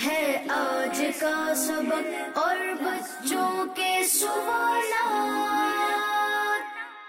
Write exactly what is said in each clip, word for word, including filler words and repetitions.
ہے آج کا سبق اور بچوں کے سوالات،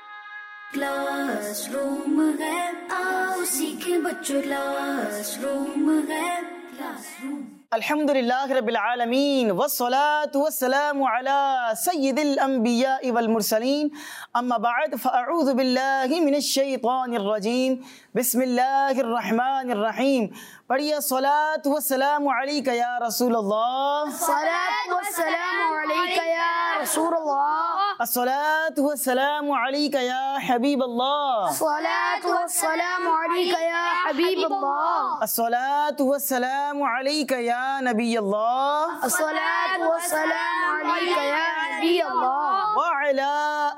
کلاس روم ہے آؤ سیکھیں بچوں، کلاس روم ہے کلاس روم۔ الحمد للہ رب العالمین والصلاة والسلام علی سید الانبیاء والمرسلین، اما بعد فاعوذ باللہ من الشیطان الرجیم، بسم اللہ الرحمن الرحیم۔ پڑھیے الصلاة والسلام علیک یا رسول اللہ، الصلاة والسلام علیک یا رسول اللہ، الصلاة والسلام علیک یا حبیب اللہ، الصلاة والسلام علیک یا حبیب اللہ، الصلاة والسلام علیک یا نبی اللہ، الصلاة والسلام علیک یا نبی اللہ، وعلی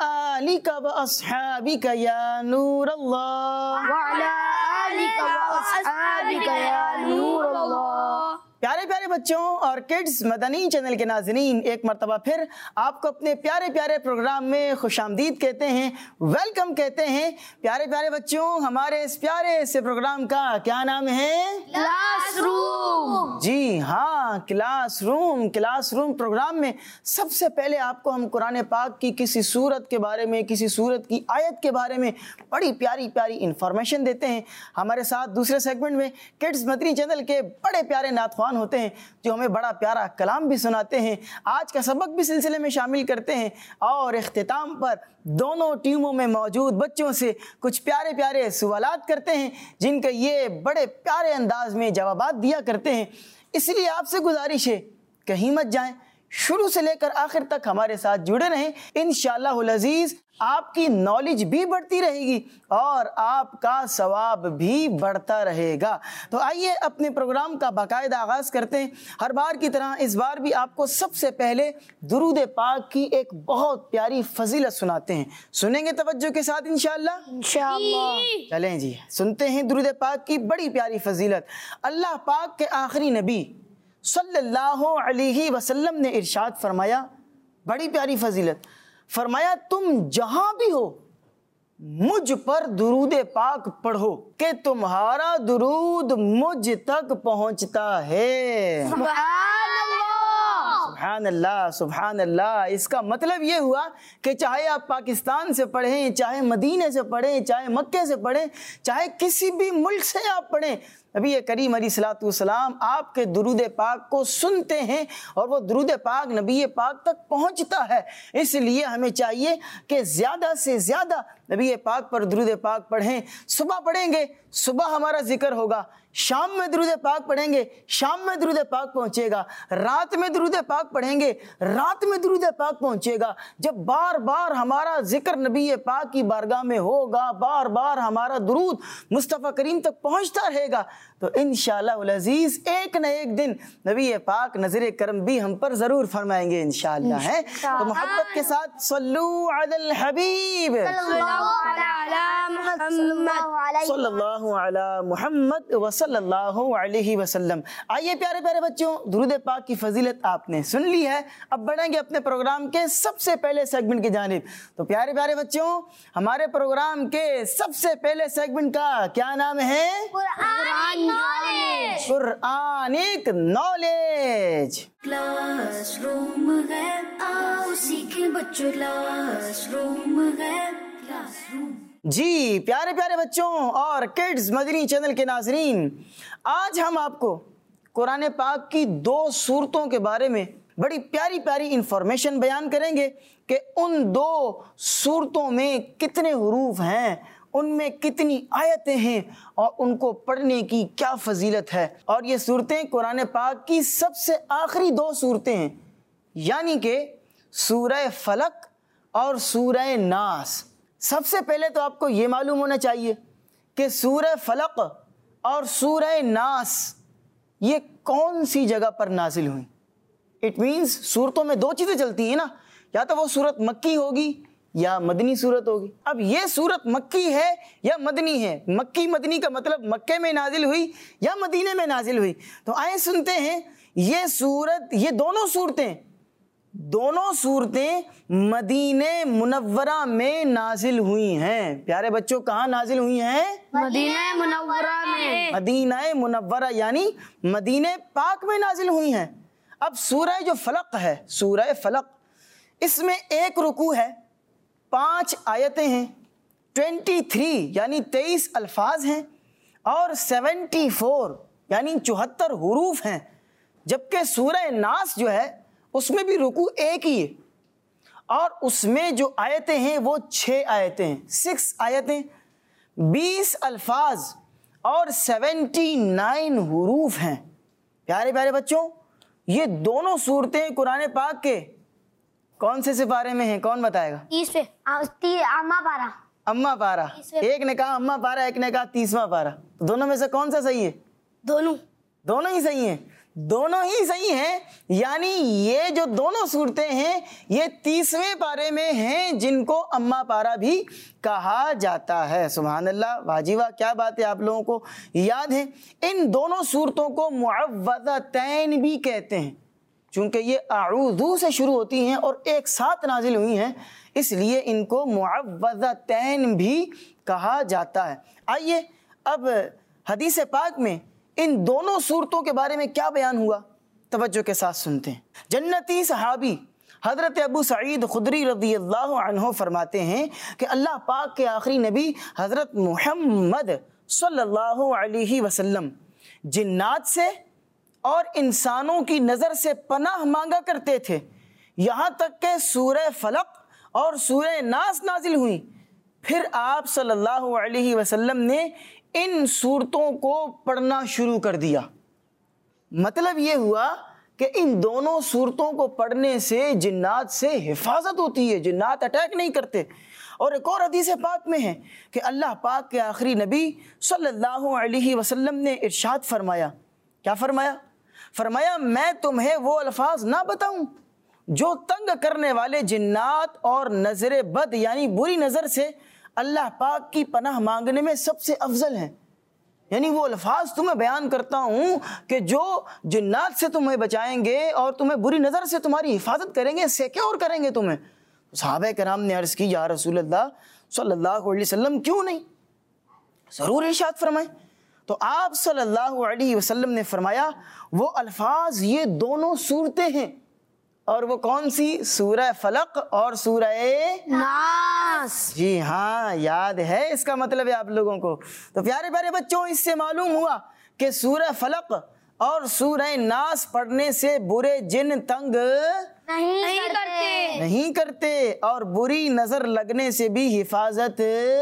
آلک واصحابک یا نور اللہ، وعلی آلک واصحابک یا نور اللہ۔ پیارے پیارے بچوں اور کڈز مدنی چینل کے ناظرین، ایک مرتبہ پھر آپ کو اپنے پیارے پیارے پروگرام میں خوش آمدید کہتے ہیں، ویلکم کہتے ہیں۔ پیارے پیارے بچوں، ہمارے اس پیارے سے پروگرام کا کیا نام ہے؟ Class room. جی ہاں، class room. Class room program میں سب سے پہلے آپ کو ہم قرآن پاک کی کسی سورت کے بارے میں، کسی سورت کی آیت کے بارے میں بڑی پیاری پیاری انفارمیشن دیتے ہیں۔ ہمارے ساتھ دوسرے سیگمنٹ میں کڈز مدنی چینل کے بڑے پیارے نعت خوان ہوتے ہیں جو ہمیں بڑا پیارا کلام بھی سناتے ہیں، آج کا سبق بھی سلسلے میں شامل کرتے ہیں، اور اختتام پر دونوں ٹیموں میں موجود بچوں سے کچھ پیارے پیارے سوالات کرتے ہیں جن کے یہ بڑے پیارے انداز میں جوابات دیا کرتے ہیں۔ اس لیے آپ سے گزارش ہے کہیں مت جائیں، شروع سے لے کر آخر تک ہمارے ساتھ جڑے رہیں، انشاءاللہ العزیز آپ کی نالج بھی بڑھتی رہے گی اور آپ کا ثواب بھی بڑھتا رہے گا۔ تو آئیے اپنے پروگرام کا باقاعدہ آغاز کرتے ہیں۔ ہر بار کی طرح اس بار بھی آپ کو سب سے پہلے درود پاک کی ایک بہت پیاری فضیلت سناتے ہیں، سنیں گے توجہ کے ساتھ انشاءاللہ؟ انشاءاللہ۔ چلیں جی سنتے ہیں درود پاک کی بڑی پیاری فضیلت۔ اللہ پاک کے آخری نبی صلی اللہ علیہ وسلم نے ارشاد فرمایا، بڑی پیاری فضیلت، فرمایا تم جہاں بھی ہو مجھ پر درود پاک پڑھو کہ تمہارا درود مجھ تک پہنچتا ہے۔ سبحان اللہ، سبحان اللہ، سبحان اللہ۔ اس کا مطلب یہ ہوا کہ چاہے آپ پاکستان سے پڑھیں، چاہے مدینے سے پڑھیں، چاہے مکے سے پڑھیں، چاہے کسی بھی ملک سے آپ پڑھیں، نبی کریم علیہ الصلوۃ والسلام آپ کے درود پاک کو سنتے ہیں اور وہ درود پاک نبی پاک تک پہنچتا ہے۔ اس لیے ہمیں چاہیے کہ زیادہ سے زیادہ نبی پاک پر درود پاک پڑھیں۔ صبح پڑھیں گے، صبح ہمارا ذکر ہوگا، شام میں درود پاک پڑھیں گے، شام میں درود پاک پہنچے گا، رات میں درود پاک پڑھیں گے، رات میں درود پاک پہنچے گا۔ جب بار بار ہمارا ذکر نبی پاک کی بارگاہ میں ہوگا، بار بار ہمارا درود مصطفیٰ کریم تک پہنچتا رہے گا، تو انشاءاللہ العزیز ایک نہ ایک دن نبی پاک نظر کرم بھی ہم پر ضرور فرمائیں گے انشاءاللہ ہے۔ تو محبت کے ساتھ صلو علی الحبیب صلی اللہ علی محمد وصلی اللہ علیہ وسلم۔ آئیے پیارے پیارے بچوں، درود پاک کی فضیلت آپ نے سن لی ہے، اب بڑھیں گے اپنے پروگرام کے سب سے پہلے سیگمنٹ کی جانب۔ تو پیارے پیارے بچوں، ہمارے پروگرام کے سب سے پہلے سیگمنٹ کا کیا نام ہے؟ Quran knowledge. Quranic knowledge. Class room ہے آؤ سیکھیں بچوں، کلاس روم ہے کلاس روم۔ جی پیارے پیارے بچوں اور کڈز مدنی چینل کے ناظرین، آج ہم آپ کو قرآن پاک کی دو صورتوں کے بارے میں بڑی پیاری پیاری انفارمیشن بیان کریں گے کہ ان دو صورتوں میں کتنے حروف ہیں، ان میں کتنی آیتیں ہیں اور ان کو پڑھنے کی کیا فضیلت ہے۔ اور یہ صورتیں قرآن پاک کی سب سے آخری دو صورتیں ہیں، یعنی کہ سورہ فلق اور سورہ ناس۔ سب سے پہلے تو آپ کو یہ معلوم ہونا چاہیے کہ سورہ فلق اور سورہ ناس یہ کون سی جگہ پر نازل ہوئیں۔ اٹ مینس صورتوں میں دو چیزیں چلتی ہیں نا، یا تو وہ صورت مکی ہوگی یا مدنی صورت ہوگی۔ اب یہ صورت مکی ہے یا مدنی ہے، مکی مدنی کا مطلب مکے میں نازل ہوئی یا مدینے میں نازل ہوئی۔ تو آئیں سنتے ہیں یہ صورت، یہ دونوں صورتیں दोनों सूरतें मदीने मुनव्वरा में नाजिल हुई हैं। प्यारे बच्चों, कहाँ नाजिल हुई हैं? मदीना मुनव्वरा में। मदीना मुनव्वरा यानी मदीने पाक में नाजिल हुई हैं। अब सूरह जो फलक है, सूरह फलक, इसमें एक रुकू है, पांच आयतें हैं, तेईस यानी तेईस अल्फाज हैं और चौहत्तर यानी चौहत्तर हुरूफ हैं। जबकि सूरह नास जो है उसमें भी रुकू एक ही है और उसमें जो आयतें हैं वो छः आयतें हैं, सिक्स आयतें, बीस अल्फाज और सेवेंटी नाइन हुरूफ हैं। प्यारे प्यारे बच्चों, ये दोनों सूरतें कुरान पाक के कौन से सिपारे में हैं? कौन बताएगा? तीस पे अम्मा पारा। अम्मा पारा। एक ने कहा अम्मा पारा, एक ने कहा तीसवा पारा। तो दोनों में से कौन सा सही है? दोनों दोनों ही सही हैं। दोनों ही सही हैं, यानी ये जो दोनों सूरतें हैं ये तीसवें पारे में हैं, जिनको अम्मा पारा भी कहा जाता है। सुभान अल्लाह, वाजिबा, क्या बात है, आप लोगों को याद है। इन दोनों सूरतों को मुअव्वज़तैन भी कहते हैं, चूँकि ये आऊज़ू से शुरू होती हैं और एक साथ नाजिल हुई हैं, इसलिए इनको मुअव्वज़तैन भी कहा जाता है। आइए अब हदीस पाक में इन दोनों सूरतों के बारे में क्या बयान हुआ, तवज्जो के साथ सुनते हैं। जन्नती सहाबी हज़रत अबू सईद खुदरी रज़ी अल्लाह अन्हु फरमाते हैं कि अल्लाह पाक के आखिरी नबी हज़रत मुहम्मद सल्लल्लाहु अलैहि वसल्लम जिन्नात से और इंसानों की नज़र से पनाह मांगा करते थे, यहाँ तक कि सूरह फलक और सूरह नास नाजिल हुई। फिर आप सल्लल्लाहु अलैहि वसल्लम ने इन सूरतों को पढ़ना शुरू कर दिया। मतलब ये हुआ कि इन दोनों सूरतों को पढ़ने से जिन्नात से हिफाजत होती है, जिन्नात अटैक नहीं करते। और एक और हदीस पाक में है कि अल्लाह पाक के आखिरी नबी सल्लल्लाहु अलैहि वसल्लम ने इरशाद फरमाया, क्या फरमाया? फरमाया, मैं तुम्हें वो अल्फाज ना बताऊं जो तंग करने वाले जिन्नात और नज़र बद यानी बुरी नज़र से अल्लाह पाक की पनाह मांगने में सबसे अफजल हैं। यानी वो अल्फाज तुम्हें बयान करता हूँ कि जो जिन्नात से तुम्हें बचाएंगे और तुम्हें बुरी नज़र से तुम्हारी हिफाजत करेंगे, सिक्योर करेंगे तुम्हें। सहाबा कराम ने अर्ज़ की, या रसूल अल्लाह सल्लल्लाहु अलैहि वसल्लम, क्यों नहीं, ज़रूर इरशाद फरमाएं। तो आप सल्लल्लाहु अलैहि वसल्लम ने फरमाया, वो अल्फाज ये दोनों सूरतें हैं। और वो कौन सी? सूरह फलक और सूरह नास। जी हाँ, याद है इसका मतलब है आप लोगों को। तो प्यारे प्यारे बच्चों, इससे मालूम हुआ कि सूरह फलक और सूरह नास पढ़ने से बुरे जिन तंग नहीं, नहीं करते नहीं करते और बुरी नजर लगने से भी हिफाजत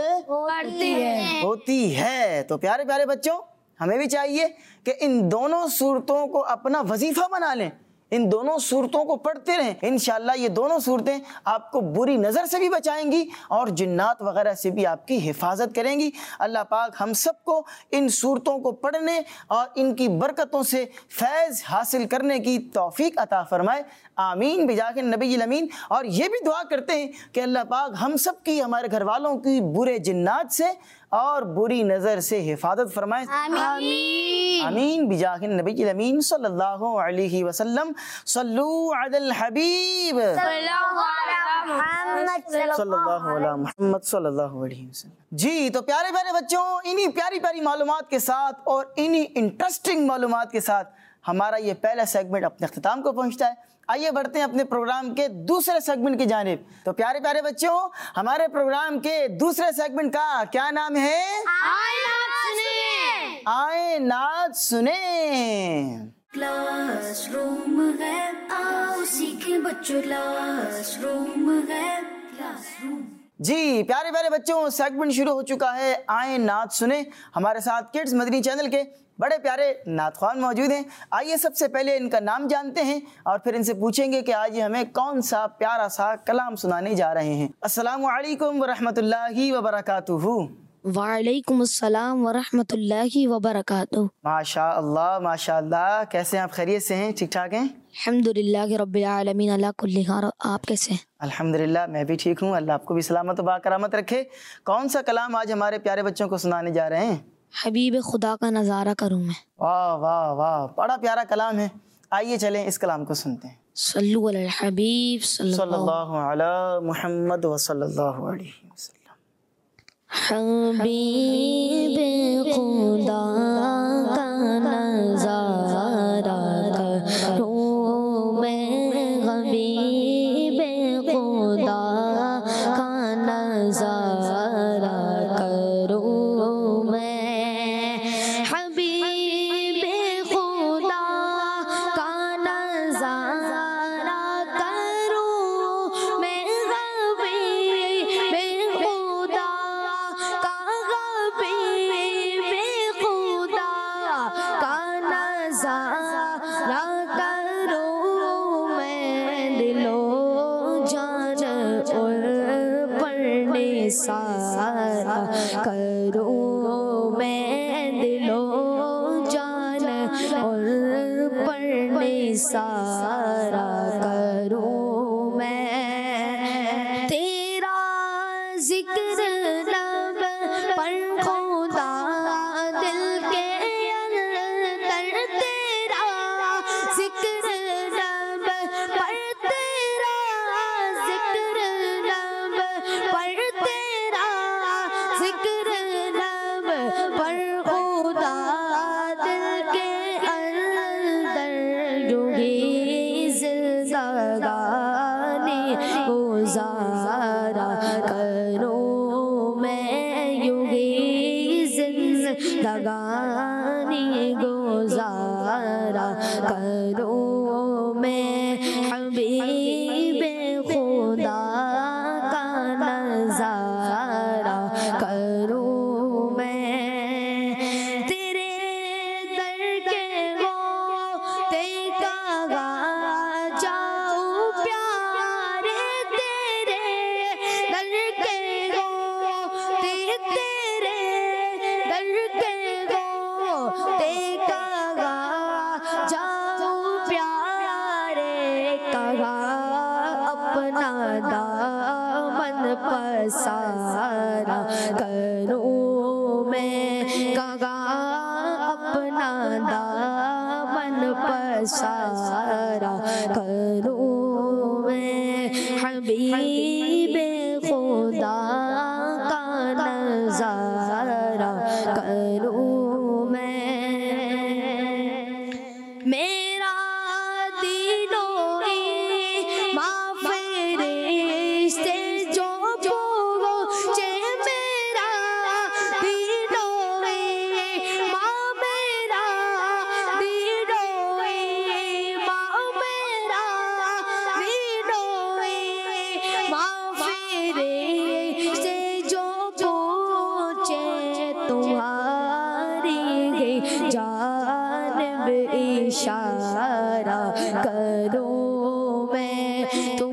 होती है होती है। तो प्यारे प्यारे बच्चों, हमें भी चाहिए कि इन दोनों सूरतों को अपना वजीफा बना लें, इन दोनों सूरतों को पढ़ते रहें। इंशाअल्लाह ये दोनों सूरतें आपको बुरी नज़र से भी बचाएंगी और जिन्नात वगैरह से भी आपकी हिफाजत करेंगी। अल्लाह पाक हम सबको इन सूरतों को पढ़ने और इनकी बरकतों से फैज़ हासिल करने की तौफीक अता फरमाए। आमीन बिजाके नबील अमीन। और ये भी दुआ करते हैं कि अल्लाह पाक हम सब की, हमारे घर वालों की बुरे जिन्नात से और बुरी नज़र से हिफाजत फरमाए। आमीन आमीन बिजाके नबील अमीन सल्लल्लाहु अलैहि वसल्लम। सल्लू अलल हबीब सल्लल्लाहु सल्लल्लाहु मुहम्मद सल्लल्लाहु अलैहि वसल्लम। जी, तो प्यारे प्यारे बच्चों, इन्हीं प्यारी प्यारी मालूमात के साथ और इन्हीं इंटरेस्टिंग मालूमात के साथ हमारा ये पहला सेगमेंट अपने अख्ताम को पहुंचता है। आइए बढ़ते हैं अपने प्रोग्राम के दूसरे सेगमेंट की जानिब। तो प्यारे प्यारे बच्चों, हमारे प्रोग्राम के दूसरे सेगमेंट का क्या नाम है? आए नात सुने। क्लासरूम है, आओ सीखें बच्चों, क्लासरूम है, क्लासरूम। जी प्यारे प्यारे बच्चों, सेगमेंट शुरू हो चुका है, आए नात सुने। हमारे साथ किड्स मदनी चैनल के बड़े प्यारे नातख्वान मौजूद हैं। आइए सबसे पहले इनका नाम जानते हैं और फिर इनसे पूछेंगे कि आज ये हमें कौन सा प्यारा सा कलाम सुनाने जा रहे हैं। अस्सलामु अलैकुम व रहमतुल्लाहि व बरकातुहू। वालेकुम अस्सलाम व रहमतुल्लाहि व बरकातुहू। माशा अल्लाह माशा अल्लाह। कैसे हैं आप? खैरियत से हैं? ठीक ठाक हैं? अल्हम्दुलिल्लाह रब्बिल आलमीन अला कुल्ली हाल। आप कैसे हैं? अल्हम्दुलिल्लाह, मैं भी ठीक हूँ। अल्लाह आपको भी सलामत व बाकरामत रखे। कौन सा कलाम आज हमारे प्यारे बच्चों को सुनाने जा रहे हैं? हबीब खुदा का नज़ारा करूँ मैं। वाह वाह वाह, बड़ा प्यारा कलाम है। آئیے چلیں اس کلام کو سنتے ہیں۔ صلو علی الحبیب صلی صلی اللہ اللہ علی محمد و صلی اللہ علیہ وسلم۔ حبیب خدا کا نظارہ کروں میں، حبیب خدا کا نظارہ کروں میں، حبیب خدا کا نظارہ کروں میں، حبیب خدا کا حبیب خدا کا نظارہ کروں میں، دل و جان اور پڑھنے سارا کروں میں، دل و جان اور پڑھنے سارا کروں میں، تیرا ذکر لب پر خدا دل کے اندر، تیرا ذکر لب پر، تیرا ذکر لب پر، تیرا ذکر لب پر خدا دل کے اندر، یوں ہی زندگانی گزارا کروں میں، یوں ہی زندگانی گزارا کروں میں، حبیب خدا کا نظارہ کروں میں، تیرے در کے غوطے کہاں جاؤں پیارے، تیرے در کے غوطے، تیرے در کے غوطے کہاں جاؤں پیارے، کہاں اپنا دامن پسارا کروں میں، کہاں اپنا دامن پسارا کروں میں، حبیب خدا کا نظارہ کروں میں، میرا دینوں ایمان فرشتے جو پہنچے، میرا دینوں ایمان، میرا دینوں ایمان، میرا دینوں ایمان فرشتے جو پہنچے، تمہاری جانب اشارہ کروں میں،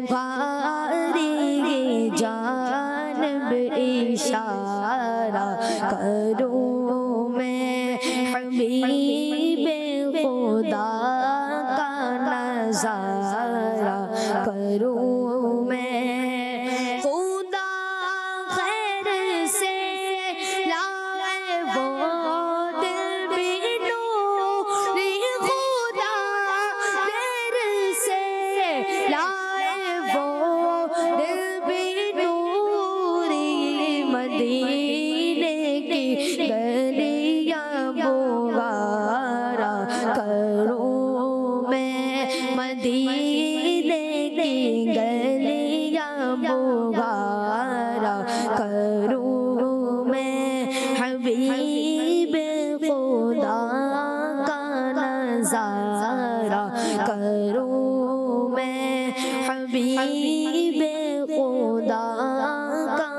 تمہاری جانب اشارہ کروں میں، حبیب خدا کا نظارہ کروں میں، خدا خیر سے لائے وہ دل بھی نوری، خدا خیر سے لائے وہ دل بھی نوری، مدینے کی گلیاں بغارا کروں میں، مدینے کی گلیاں بغارا کروں میں، حبیب خدا کا نظارہ کروں میں، حبیب خدا کا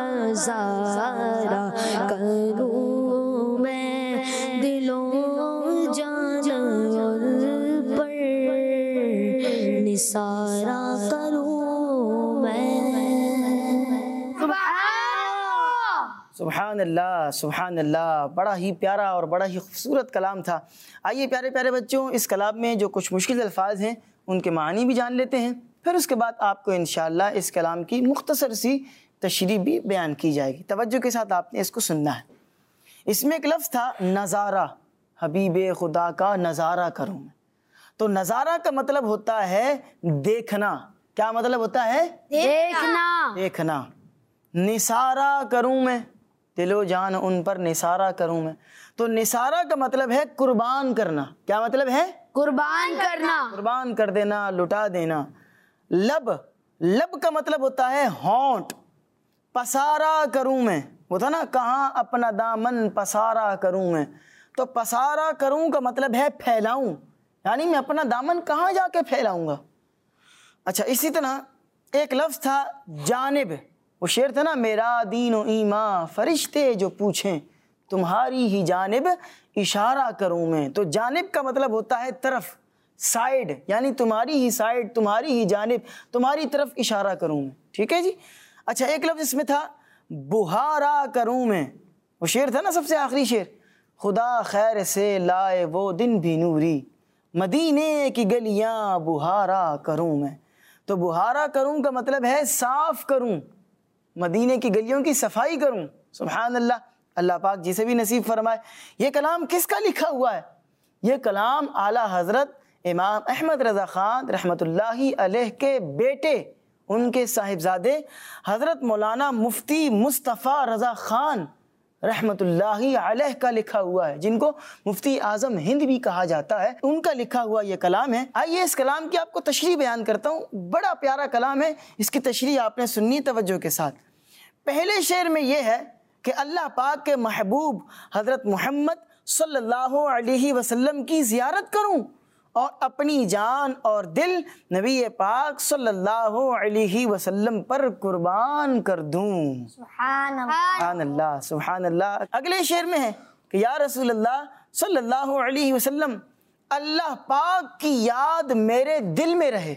نظارہ کروں میں، دل و جان اور پر نثارہ کروں میں۔ سبحان اللہ سبحان اللہ، بڑا ہی پیارا اور بڑا ہی خوبصورت کلام تھا۔ آئیے پیارے پیارے بچوں، اس کلام میں جو کچھ مشکل الفاظ ہیں ان کے معنی بھی جان لیتے ہیں، پھر اس کے بعد آپ کو انشاءاللہ اس کلام کی مختصر سی تشریح بھی بیان کی جائے گی۔ توجہ کے ساتھ آپ نے اس کو سننا ہے۔ اس میں ایک لفظ تھا نظارہ، حبیب خدا کا نظارہ کروں میں۔ تو نظارہ کا مطلب ہوتا ہے دیکھنا. کیا مطلب ہوتا ہے؟ دیکھنا. دیکھنا. نثارہ کروں میں، دل و جان ان پر نثارہ کروں میں. تو نثارہ کا مطلب ہے قربان کرنا. کیا مطلب ہے؟ قربان کرنا. قربان کر دینا، لٹا دینا. لب، لب کا مطلب ہوتا ہے ہونٹ. پسارا کروں میں، وہ تھا نا کہاں اپنا دامن پسارا کروں میں. تو پسارا کروں کا مطلب ہے پھیلاؤں، یعنی میں اپنا دامن کہاں جا کے پھیلاؤں گا. اچھا اسی طرح ایک لفظ تھا جانب. وہ شعر تھا نا میرا دین و ایمان فرشتے جو پوچھیں تمہاری ہی جانب اشارہ کروں میں. تو جانب کا مطلب ہوتا ہے طرف، سائیڈ، یعنی تمہاری ہی سائیڈ، تمہاری ہی جانب، تمہاری طرف اشارہ کروں میں. ٹھیک ہے جی. اچھا ایک لفظ اس میں تھا بہارا کروں میں. وہ شعر تھا نا سب سے آخری شعر، خدا خیر سے لائے وہ دن بھی نوری مدینے کی گلیاں بہارا کروں میں. تو بہارا کروں کا مطلب ہے صاف کروں، مدینے کی گلیوں کی صفائی کروں. سبحان اللہ. اللہ پاک جسے بھی نصیب فرمائے. یہ کلام کس کا لکھا ہوا ہے؟ یہ کلام اعلیٰ حضرت امام احمد رضا خان رحمۃ اللہ علیہ کے بیٹے، ان کے صاحبزادے حضرت مولانا مفتی مصطفیٰ رضا خان رحمۃ اللہ علیہ کا لکھا ہوا ہے، جن کو مفتی اعظم ہند بھی کہا جاتا ہے. ان کا لکھا ہوا یہ کلام ہے. آئیے اس کلام کی آپ کو تشریح بیان کرتا ہوں. بڑا پیارا کلام ہے، اس کی تشریح آپ نے سنی توجہ کے ساتھ. پہلے شعر میں یہ ہے کہ اللہ پاک کے محبوب حضرت محمد صلی اللہ علیہ وسلم کی زیارت کروں اور اپنی جان اور دل نبی پاک صلی اللہ علیہ وسلم پر قربان کر دوں. سبحان اللہ. سبحان اللہ سبحان اللہ. اگلے شعر میں ہے کہ یا رسول اللہ صلی اللہ علیہ وسلم اللہ پاک کی یاد میرے دل میں رہے،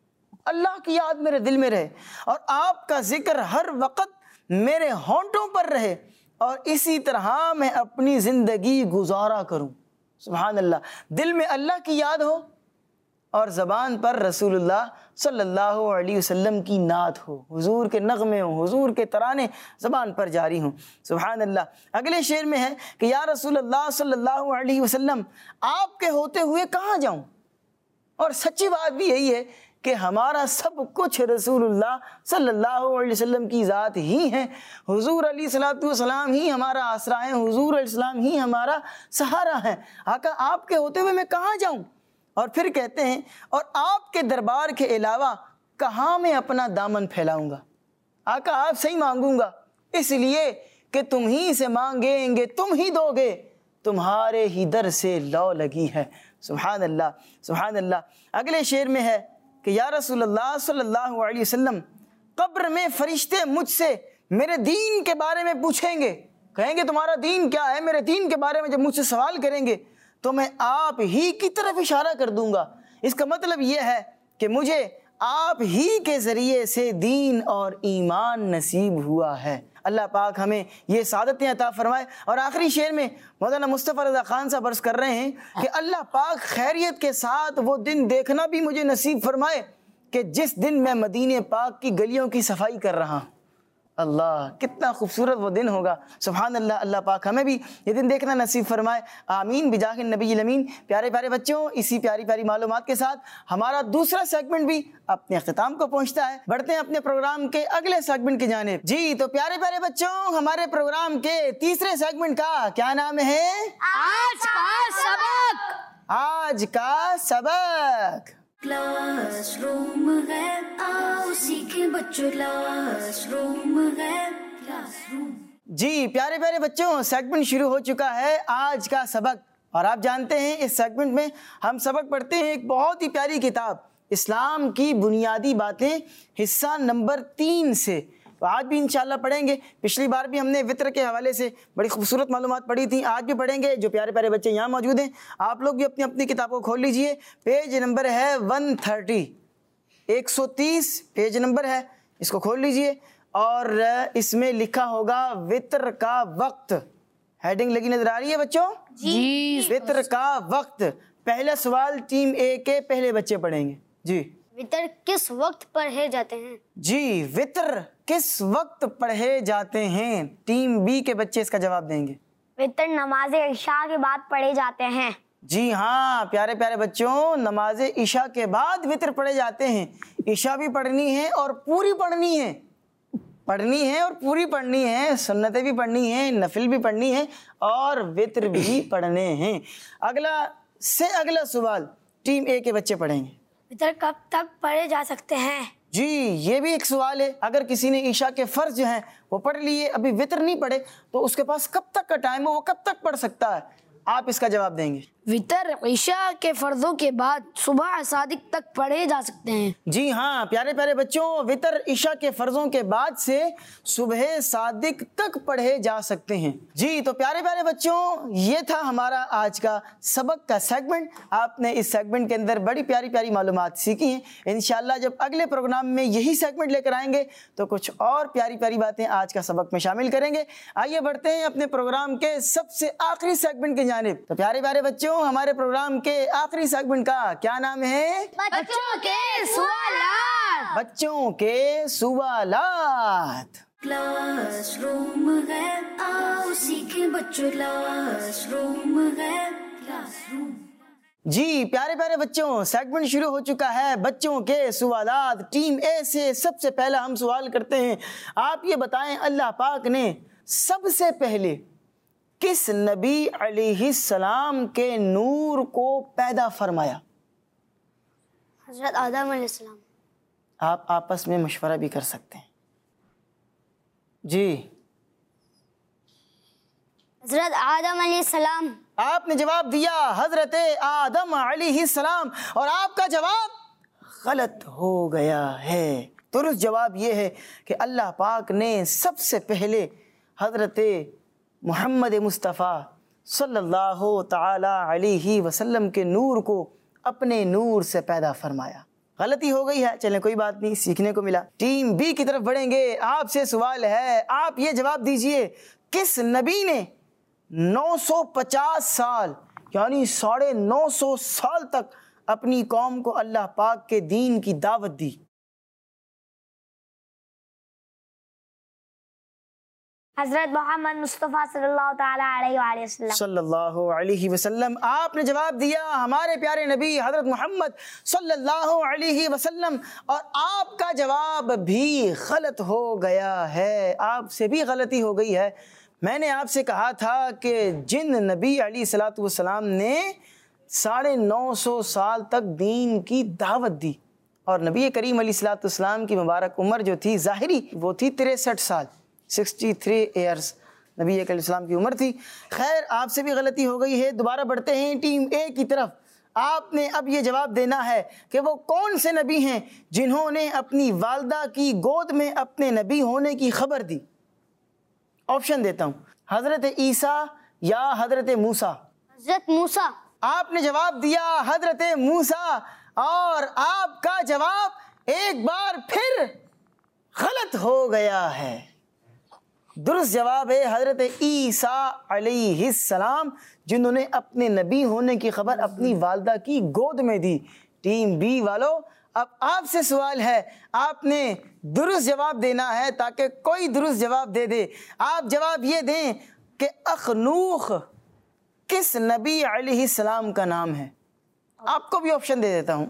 اللہ کی یاد میرے دل میں رہے، اور آپ کا ذکر ہر وقت میرے ہونٹوں پر رہے، اور اسی طرح میں اپنی زندگی گزارا کروں. سبحان اللہ. دل میں اللہ کی یاد ہو اور زبان پر رسول اللہ صلی اللہ علیہ وسلم کی نعت ہو، حضور کے نغمے ہوں، حضور کے ترانے زبان پر جاری ہوں. سبحان اللہ. اگلے شعر میں ہے کہ یا رسول اللہ صلی اللہ علیہ وسلم آپ کے ہوتے ہوئے کہاں جاؤں. اور سچی بات بھی یہی ہے کہ ہمارا سب کچھ رسول اللہ صلی اللہ علیہ وسلم کی ذات ہی ہے. حضور علیہ الصلوۃ والسلام ہی ہمارا آسرا ہے، حضور علیہ السلام ہی ہمارا سہارا ہے. آقا آپ کے ہوتے ہوئے میں کہاں جاؤں. اور پھر کہتے ہیں اور آپ کے دربار کے علاوہ کہاں میں اپنا دامن پھیلاؤں گا. آقا آپ سے ہی مانگوں گا، اس لیے کہ تم ہی سے مانگیں گے تم ہی دو گے، تمہارے ہی در سے لو لگی ہے. سبحان اللہ سبحان اللہ. اگلے شعر میں ہے کہ یا رسول اللہ صلی اللہ علیہ وسلم قبر میں فرشتے مجھ سے میرے دین کے بارے میں پوچھیں گے، کہیں گے تمہارا دین کیا ہے. میرے دین کے بارے میں جب مجھ سے سوال کریں گے تو میں آپ ہی کی طرف اشارہ کر دوں گا. اس کا مطلب یہ ہے کہ مجھے آپ ہی کے ذریعے سے دین اور ایمان نصیب ہوا ہے. اللہ پاک ہمیں یہ سعادتیں عطا فرمائے. اور آخری شعر میں مولانا مصطفیٰ رضا خان صاحب عرض کر رہے ہیں کہ اللہ پاک خیریت کے ساتھ وہ دن دیکھنا بھی مجھے نصیب فرمائے کہ جس دن میں مدینے پاک کی گلیوں کی صفائی کر رہا ہوں. اللہ کتنا خوبصورت وہ دن ہوگا. سبحان اللہ. اللہ پاک ہمیں بھی یہ دن دیکھنا نصیب فرمائے. آمین بجاہ النبی الامین. پیارے پیارے بچوں، اسی پیاری پیاری معلومات کے ساتھ ہمارا دوسرا سیگمنٹ بھی اپنے اختتام کو پہنچتا ہے. بڑھتے ہیں اپنے پروگرام کے اگلے سیگمنٹ کی جانب. جی تو پیارے پیارے بچوں، ہمارے پروگرام کے تیسرے سیگمنٹ کا کیا نام ہے؟ آج کا سبق. آج کا سبق. کلاس روم ہے، آؤ سیکھیں بچوں کلاس روم ہے، کلاس روم. جی پیارے پیارے بچوں، سیگمنٹ شروع ہو چکا ہے آج کا سبق. اور آپ جانتے ہیں اس سیگمنٹ میں ہم سبق پڑھتے ہیں ایک بہت ہی پیاری کتاب اسلام کی بنیادی باتیں، حصہ نمبر تین سے. تو آج بھی انشاءاللہ پڑھیں گے. پچھلی بار بھی ہم نے وطر کے حوالے سے بڑی خوبصورت معلومات پڑھی تھیں، آج بھی پڑھیں گے. جو پیارے پیارے بچے یہاں موجود ہیں آپ لوگ بھی اپنی اپنی کتابوں کو کھول لیجئے. پیج نمبر ہے ون تھرٹی، ایک سو تیس پیج نمبر ہے، اس کو کھول لیجئے. اور اس میں لکھا ہوگا وطر کا وقت. ہیڈنگ لگی نظر آ رہی ہے بچوں؟ جی. وطر کا وقت. پہلا سوال ٹیم اے کے پہلے بچے پڑھیں گے. جی وطر کس وقت پڑھے جاتے ہیں؟ جی وطر کس وقت پڑھے جاتے ہیں؟ ٹیم بی کے بچے اس کا جواب دیں گے. وطر نماز عشاء کے بعد پڑھے جاتے ہیں. جی ہاں پیارے پیارے بچوں، نماز عشاء کے بعد وطر پڑھے جاتے ہیں۔ عشاء بھی پڑھنی ہے اور پوری پڑھنی ہے، پڑھنی ہے اور پوری پڑھنی ہے، سنتیں بھی پڑھنی ہیں، نفل بھی پڑھنی ہے اور وطر بھی پڑھنے ہیں۔ اگلا سے اگلا سوال ٹیم اے کے بچے پڑھیں گے۔ وطر کب تک پڑھے جا سکتے ہیں؟ جی یہ بھی ایک سوال ہے۔ اگر کسی نے عشاء کے فرض جو ہیں وہ پڑھ لیے، ابھی وطر نہیں پڑھے، تو اس کے پاس کب تک کا ٹائم ہے، وہ کب تک پڑھ سکتا ہے؟ آپ اس کا جواب دیں گے۔ وطر عشاء کے فرضوں کے بعد صبح صادق تک پڑھے جا سکتے ہیں۔ جی ہاں پیارے پیارے بچوں، وطر عشاء کے فرضوں کے بعد سے صبح صادق تک پڑھے جا سکتے ہیں۔ جی تو پیارے پیارے بچوں، یہ تھا ہمارا آج کا سبق کا سیگمنٹ۔ آپ نے اس سیگمنٹ کے اندر بڑی پیاری پیاری معلومات سیکھی ہیں۔ انشاءاللہ جب اگلے پروگرام میں یہی سیگمنٹ لے کر آئیں گے تو کچھ اور پیاری پیاری باتیں آج کا سبق میں شامل کریں گے۔ آئیے بڑھتے ہیں اپنے پروگرام کے سب سے آخری سیگمنٹ کی جانب۔ تو پیارے پیارے بچوں، ہمارے پروگرام کے آخری سیگمنٹ کا کیا نام ہے؟ بچوں کے سوالات۔ بچوں کے سوالات۔ کلاس روم ہے، آؤ سیکھیں بچوں، کلاس روم ہے، کلاس روم۔ جی پیارے پیارے بچوں، سیگمنٹ شروع ہو چکا ہے بچوں کے سوالات۔ ٹیم اے سے سب سے پہلا ہم سوال کرتے ہیں، آپ یہ بتائیں اللہ پاک نے سب سے پہلے کس نبی علیہ السلام کے نور کو پیدا فرمایا؟ حضرت آدم علیہ السلام۔ آپ آپس میں مشورہ بھی کر سکتے ہیں۔ جی حضرت آدم علیہ السلام۔ آپ نے جواب دیا حضرت آدم علیہ السلام، اور آپ کا جواب غلط ہو گیا ہے۔ درست جواب یہ ہے کہ اللہ پاک نے سب سے پہلے حضرت محمد مصطفیٰ صلی اللہ تعالی علیہ وسلم کے نور کو اپنے نور سے پیدا فرمایا۔ غلطی ہو گئی ہے، چلیں کوئی بات نہیں، سیکھنے کو ملا۔ ٹیم بی کی طرف بڑھیں گے۔ آپ سے سوال ہے، آپ یہ جواب دیجئے کس نبی نے نو سو پچاس سال یعنی ساڑھے نو سو سال تک اپنی قوم کو اللہ پاک کے دین کی دعوت دی؟ حضرت محمد مصطفیٰ صلی اللہ تعالیٰ علیہ وآلہ وسلم۔ صلی اللہ علیہ وسلم۔ آپ نے جواب دیا ہمارے پیارے نبی حضرت محمد صلی اللہ علیہ وسلم، اور آپ کا جواب بھی غلط ہو گیا ہے۔ آپ سے بھی غلطی ہو گئی ہے۔ میں نے آپ سے کہا تھا کہ جن نبی علیہ الصلوۃ والسلام نے ساڑھے نو سو سال تک دین کی دعوت دی، اور نبی کریم علیہ الصلوۃ والسلام کی مبارک عمر جو تھی ظاہری وہ تھی تریسٹھ سال، سکسٹی تھری ایئرس نبی علیہ السلام کی عمر تھی۔ خیر آپ سے بھی غلطی ہو گئی ہے۔ دوبارہ بڑھتے ہیں ٹیم اے کی طرف۔ آپ نے اب یہ جواب دینا ہے کہ وہ کون سے نبی ہیں جنہوں نے اپنی والدہ کی گود میں اپنے نبی ہونے کی خبر دی۔ آپشن دیتا ہوں، حضرت عیسیٰ یا حضرت موسیٰ۔ حضرت موسیٰ۔ آپ نے جواب دیا حضرت موسیٰ، اور آپ کا جواب ایک بار پھر غلط ہو گیا ہے۔ درست جواب ہے حضرت عیسیٰ علیہ السلام، جنہوں نے اپنے نبی ہونے کی خبر اپنی والدہ کی گود میں دی۔ ٹیم بی والو، اب آپ سے سوال ہے، آپ نے درست جواب دینا ہے تاکہ کوئی درست جواب دے دے۔ آپ جواب یہ دیں کہ اخنوخ کس نبی علیہ السلام کا نام ہے؟ آپ کو بھی آپشن دے دیتا ہوں،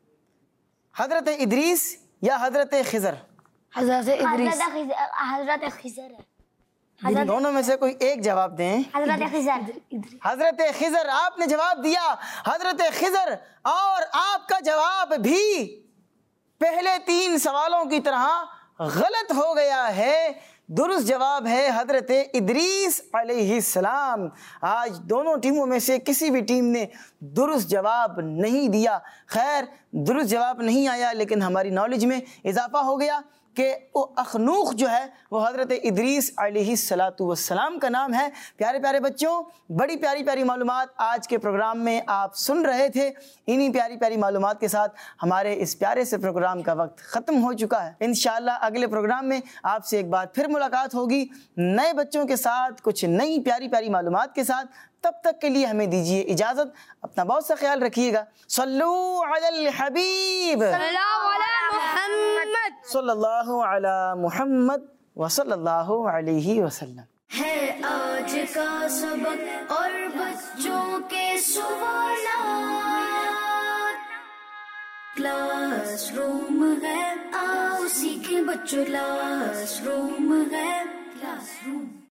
حضرت ادریس یا حضرت خضر۔ حضرت ادریس۔ حضرت خضر ہے۔ ان دونوں میں سے کوئی ایک جواب دیں۔ حضرت خضر۔ حضرت خضر۔ آپ نے جواب دیا حضرت خضر، اور آپ کا جواب بھی پہلے تین سوالوں کی طرح غلط ہو گیا ہے۔ درست جواب ہے حضرت ادریس علیہ السلام۔ آج دونوں ٹیموں میں سے کسی بھی ٹیم نے درست جواب نہیں دیا۔ خیر درست جواب نہیں آیا، لیکن ہماری نالج میں اضافہ ہو گیا کہ وہ اخنوخ جو ہے وہ حضرت ادریس علیہ الصلوۃ والسلام کا نام ہے۔ پیارے پیارے بچوں، بڑی پیاری پیاری معلومات آج کے پروگرام میں آپ سن رہے تھے۔ انہی پیاری پیاری معلومات کے ساتھ ہمارے اس پیارے سے پروگرام کا وقت ختم ہو چکا ہے۔ انشاءاللہ اگلے پروگرام میں آپ سے ایک بار پھر ملاقات ہوگی نئے بچوں کے ساتھ، کچھ نئی پیاری پیاری معلومات کے ساتھ۔ تب تک کے لیے ہمیں دیجیے اجازت، اپنا بہت سا خیال رکھیے گا۔ صلو علی الحبیب صلی اللہ علی محمد۔ صلی اللہ علی محمد وصلی اللہ علیہ وسلم۔ ہے آج کا سبق اور بچوں کے سوالات، کلاس روم ہے آؤ سیکھیں بچوں، کلاس روم ہے، کلاس روم